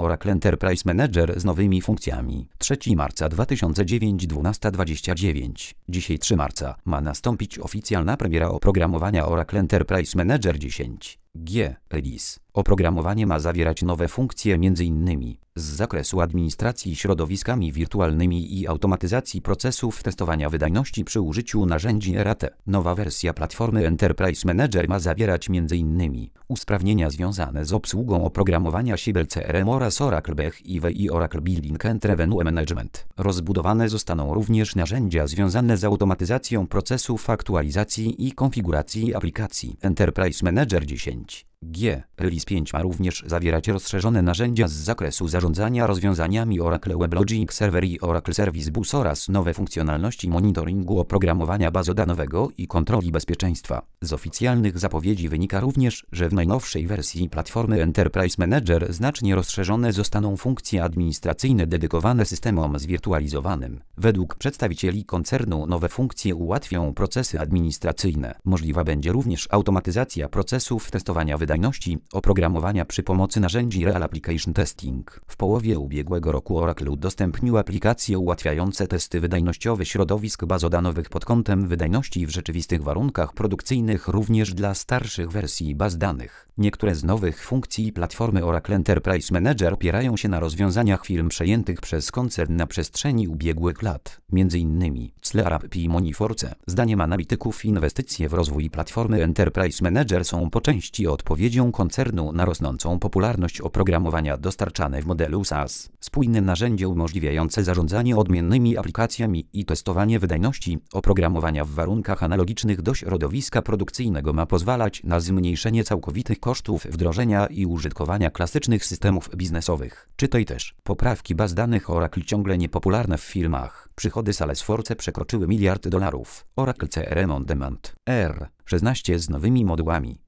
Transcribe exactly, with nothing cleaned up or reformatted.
Oracle Enterprise Manager z nowymi funkcjami. trzeciego marca dwa tysiące dziewięć, dwunasta dwadzieścia dziewięć. Dzisiaj trzeciego marca ma nastąpić oficjalna premiera oprogramowania Oracle Enterprise Manager dziesięć G. Release. Oprogramowanie ma zawierać nowe funkcje m.in. z zakresu administracji środowiskami wirtualnymi i automatyzacji procesów testowania wydajności przy użyciu narzędzi R A T. Nowa wersja platformy Enterprise Manager ma zawierać m.in. usprawnienia związane z obsługą oprogramowania Siebel C R M oraz Oracle B I V i Oracle Billing and Revenue Management. Rozbudowane zostaną również narzędzia związane z automatyzacją procesów aktualizacji i konfiguracji aplikacji. Enterprise Manager dziesięć G. Release pięć ma również zawierać rozszerzone narzędzia z zakresu zarządzania rozwiązaniami Oracle WebLogic Server i Oracle Service Bus oraz nowe funkcjonalności monitoringu oprogramowania bazodanowego i kontroli bezpieczeństwa. Z oficjalnych zapowiedzi wynika również, że w najnowszej wersji platformy Enterprise Manager znacznie rozszerzone zostaną funkcje administracyjne dedykowane systemom zwirtualizowanym. Według przedstawicieli koncernu nowe funkcje ułatwią procesy administracyjne. Możliwa będzie również automatyzacja procesów testowania wydajności oprogramowania przy pomocy narzędzi Real Application Testing. W połowie ubiegłego roku Oracle udostępnił aplikacje ułatwiające testy wydajnościowe środowisk bazodanowych pod kątem wydajności w rzeczywistych warunkach produkcyjnych również dla starszych wersji baz danych. Niektóre z nowych funkcji platformy Oracle Enterprise Manager opierają się na rozwiązaniach firm przejętych przez koncern na przestrzeni ubiegłych lat, między innymi Slearp i Moniforce. Zdaniem analityków inwestycje w rozwój platformy Enterprise Manager są po części odpowiedzią koncernu na rosnącą popularność oprogramowania dostarczane w modelu SaaS. Spójne narzędzie umożliwiające zarządzanie odmiennymi aplikacjami i testowanie wydajności oprogramowania w warunkach analogicznych do środowiska produkcyjnego ma pozwalać na zmniejszenie całkowitych kosztów wdrożenia i użytkowania klasycznych systemów biznesowych. Czytaj też: poprawki baz danych Oracle ciągle niepopularne w firmach. Przychody Salesforce przekroczyły miliard dolarów. Oracle C R M On Demand R szesnaście z nowymi modułami.